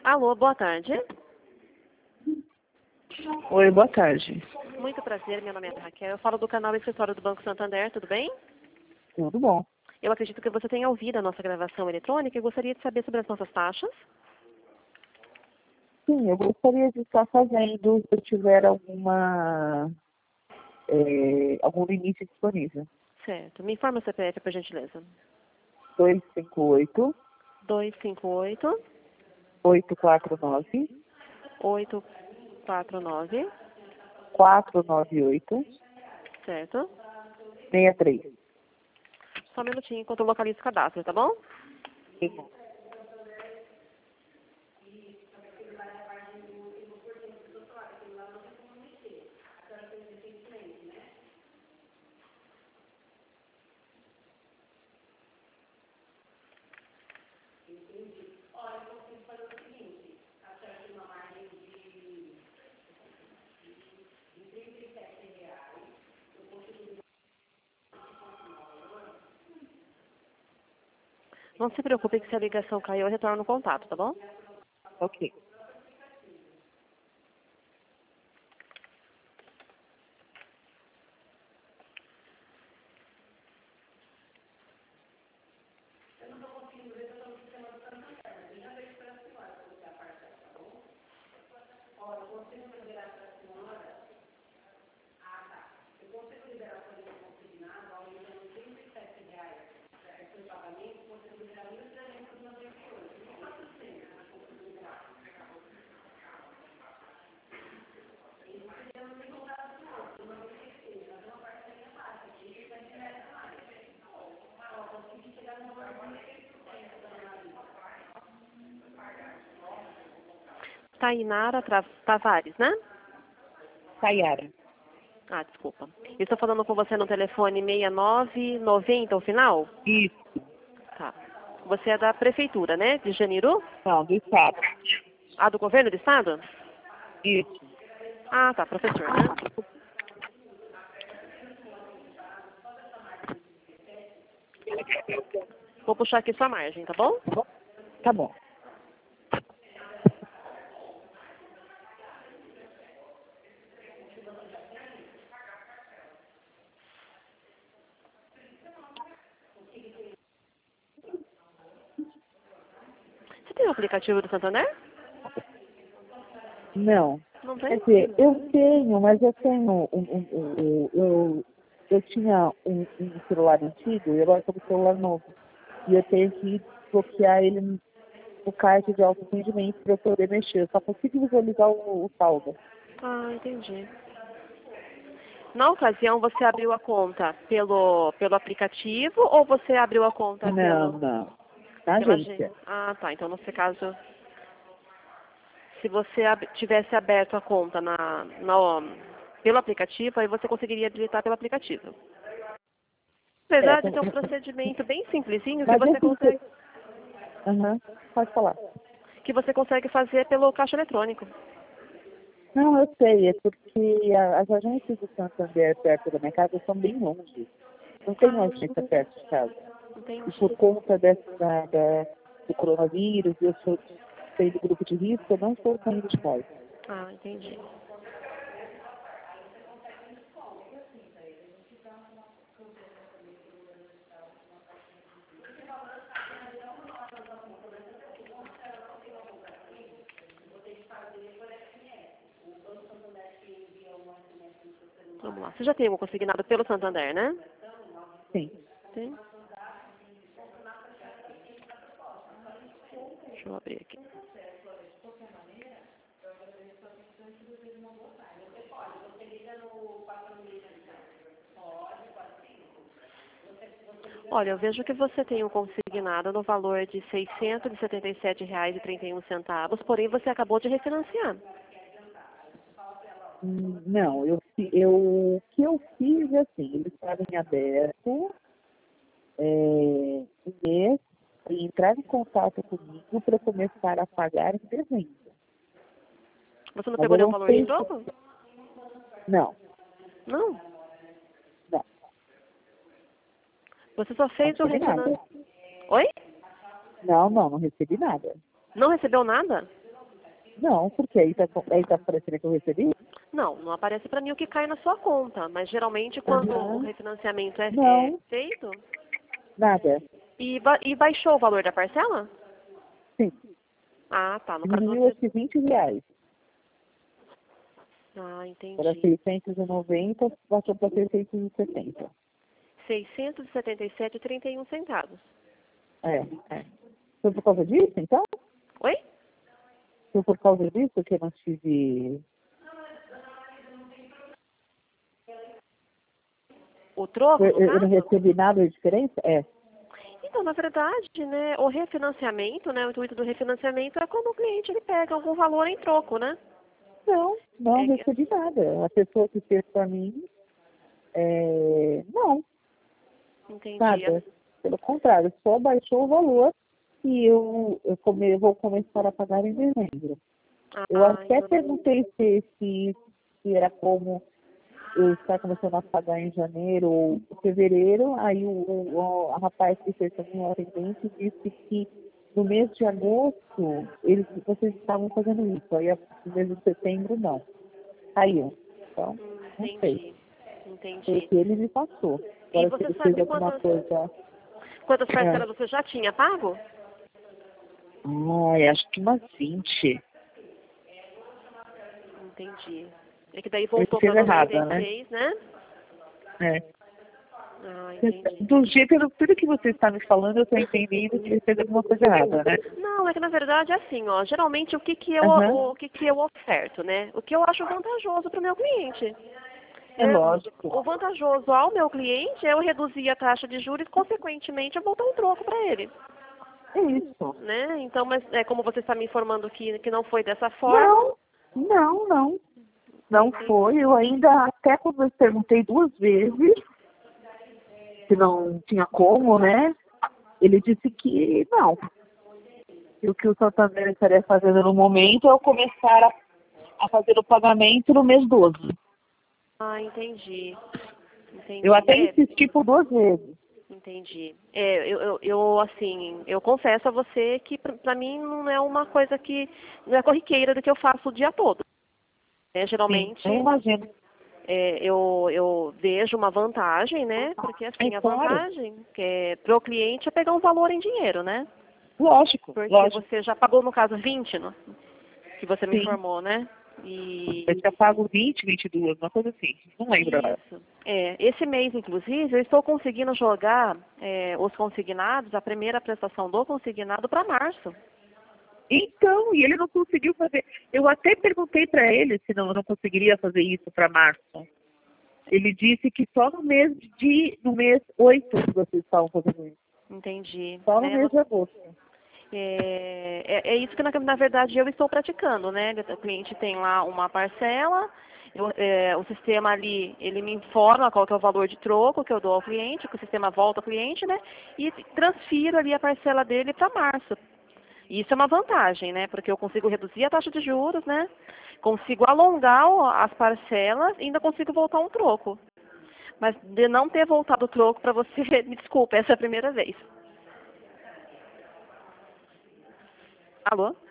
Alô, boa tarde. Oi, boa tarde. Muito prazer, meu nome é Raquel. Eu falo do canal Escritório do Banco Santander, tudo bem? Tudo bom? Eu acredito que você tenha ouvido a nossa gravação eletrônica e gostaria de saber sobre as nossas taxas. Sim, eu gostaria de estar fazendo se eu tiver algum limite disponível. Certo. Me informa o CPF, por gentileza. 258 258 849 849, 498 certo? 63. Só um minutinho enquanto eu localizo o cadastro, tá bom? Não se preocupe que se a ligação caiu, eu retorno o contato, tá bom? Ok. Tainara Tavares, né? Sayara. Ah, desculpa. Eu estou falando com você no telefone 6990, o final? Isso. Tá. Você é da prefeitura, né? De Janiru? Não, do estado. Ah, do governo do estado? Isso. Ah, tá, professor, né? Vou puxar aqui sua margem, tá bom? Tá bom. Você tem o aplicativo do Santander? Não. Não Quer tem? dizer, eu tenho, mas eu tenho eu tinha um celular antigo e agora estou com um celular novo. E eu tenho que bloquear ele no card de alto rendimento para eu poder mexer. Eu só consigo visualizar o saldo. Ah, entendi. Na ocasião, você abriu a conta pelo aplicativo ou você abriu a conta Não, não. Na pela agência. agência? Ah, tá. Então, nesse caso, se você tivesse aberto a conta pelo aplicativo, aí você conseguiria habilitar pelo aplicativo. Na É, verdade, é um procedimento bem simplesinho mas Aham, pode falar. que você consegue fazer pelo caixa eletrônico. Não, eu sei, é porque as agências do Santander perto da minha casa são bem longe. Não tem uma Ah, agência perto de casa. E por entendi. conta do coronavírus, eu sou do grupo de risco, eu não estou saindo de casa. Ah, entendi. Vamos lá. Você já tem um consignado pelo Santander, né? Sim. Tem? Deixa eu abrir aqui. Olha, eu vejo que você tem um consignado no valor de R$ 677,31, porém você acabou de refinanciar. Não, o que eu fiz assim, eles estavam em aberto, um mês, e entraram em contato comigo para começar a pagar em dezembro. Você não Mas pegou eu nenhum não valor de sei troco? não, Não. não, Você só não fez o recebi nada. refinanciamento. Oi? Não recebi nada. Não recebeu nada? Não, porque aí tá aparecendo que eu recebi? Não, não aparece para mim o que cai na sua conta, mas geralmente quando o Aham. refinanciamento é Não, feito nada. e baixou o valor da parcela? Sim, Ah, tá. No caso diminuiu você. acho que R$ 20. Ah, Era entendi. 690, baixou para 670. 677,31 centavos. É, é. Foi por causa disso, então? Oi? Foi por causa disso que eu não tive... O troco, no Eu não caso? recebi nada de diferença? É. Então, na verdade, né, o refinanciamento, né, o intuito do refinanciamento é quando o cliente ele pega algum valor em troco, né? Não, não É que, recebi nada. A pessoa que fez para mim, não, entendi. nada. Pelo contrário, só baixou o valor e eu vou começar a pagar em dezembro. Eu Ah, até então, perguntei se era como eu estar começando a pagar em janeiro ou fevereiro, aí a rapaz que fez a minha atendente disse que no mês de agosto vocês estavam fazendo isso, aí no mês de setembro não. Caiu. Então, não sei. entendi. Foi o Entendi. que ele me passou. E Agora, se você ele fez sabe alguma coisa... quantas É. parcelas você já tinha pago? Ai, acho que umas 20. Entendi. É que daí Ele voltou fez para errada, né? 96, né? É. Ah, entendi. Do jeito, tudo que você está me falando, eu estou entendendo que ele fez alguma coisa errada, né? Não, é que na verdade é assim, ó. Geralmente Aham, o que que eu oferto, né? O que eu acho vantajoso para o meu cliente. é Né? lógico. O vantajoso ao meu cliente é eu reduzir a taxa de juros e, consequentemente, eu botar um troco para ele. É isso. Né? Então, mas é como você está me informando que não foi dessa forma. Não, não, não. Não Entendi. foi. Eu ainda, até quando eu perguntei 2 vezes, se não tinha como, né? Ele disse que não. E o que o Santander estaria fazendo no momento é eu começar a fazer o pagamento no mês 12. Ah, entendi. Eu Entendi. até insisti por 2 vezes. Entendi. Assim, eu confesso a você que para mim não é uma coisa que não é corriqueira do que eu faço o dia todo. Sim, Geralmente eu imagino. eu vejo uma vantagem, né? Porque É assim, a claro. vantagem que é para o cliente é pegar um valor em dinheiro, né? Lógico, Porque lógico. você já pagou, no caso, 20, né? Que você me Sim. informou, né? Eu já pago 20, 22, uma coisa assim. Não lembro agora. Isso. Esse mês, inclusive, eu estou conseguindo jogar os consignados, a primeira prestação do consignado para março. Então, e ele não conseguiu fazer. Eu até perguntei para ele se não, eu não conseguiria fazer isso para março. Ele disse que só no mês 8 que vocês estavam fazendo isso. Entendi. Só no Né? mês de agosto. É isso que, na verdade, eu estou praticando, né? O cliente tem lá uma parcela, o sistema ali, ele me informa qual que é o valor de troco que eu dou ao cliente, que o sistema volta ao cliente, né? E transfiro ali a parcela dele para março. Isso é uma vantagem, né? Porque eu consigo reduzir a taxa de juros, né? Consigo alongar as parcelas e ainda consigo voltar um troco. Mas de não ter voltado o troco para você, me desculpe, essa é a primeira vez. Alô?